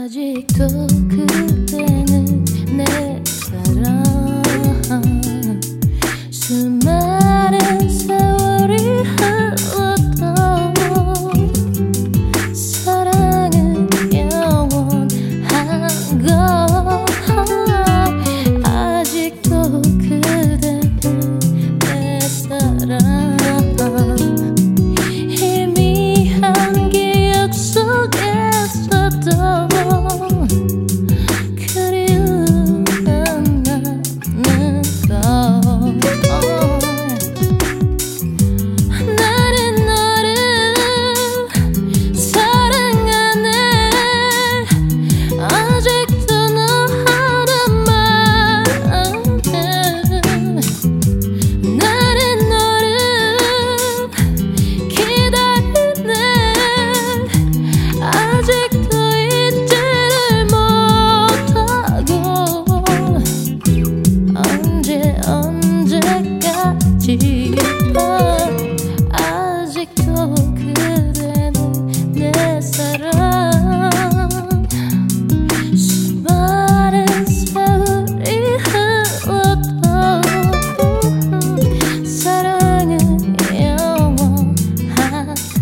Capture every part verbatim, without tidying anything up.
아직도 그대는 내 사랑. 수많은 세월이 흘러도 사랑은 영원한 걸. 아직도 그대는 내 사랑. 희미한 기억 속에서도 그리운 나는 걸. 나는 너를 사랑하네. 아직도 너 하나만. 나는 너를 기다리네. 아직도 잊지를 못하고. 언제 언제까지 아직도 그대는 내 사랑. 수많은 세월이 흘러도 사랑은 영원한 걸.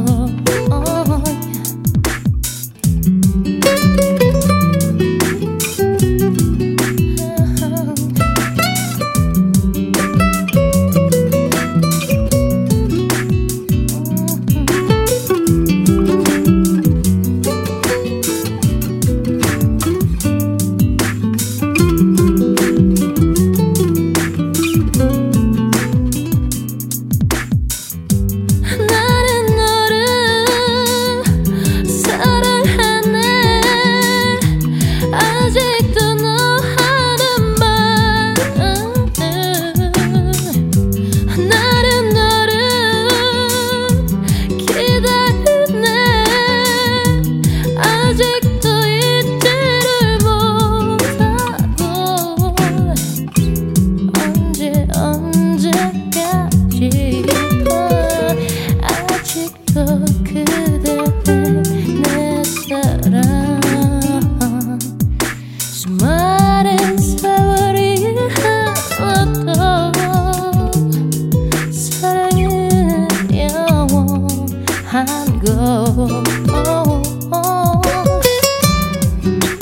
나는 너를 사랑하네. 아직도 너 하나만. 나는 너를 기다리네. 아직도 잊지를 못하고. 언제 언제까지 아직도 그대는 내 사랑. 수많은 세월이 흘러도 사랑은 영원한 걸.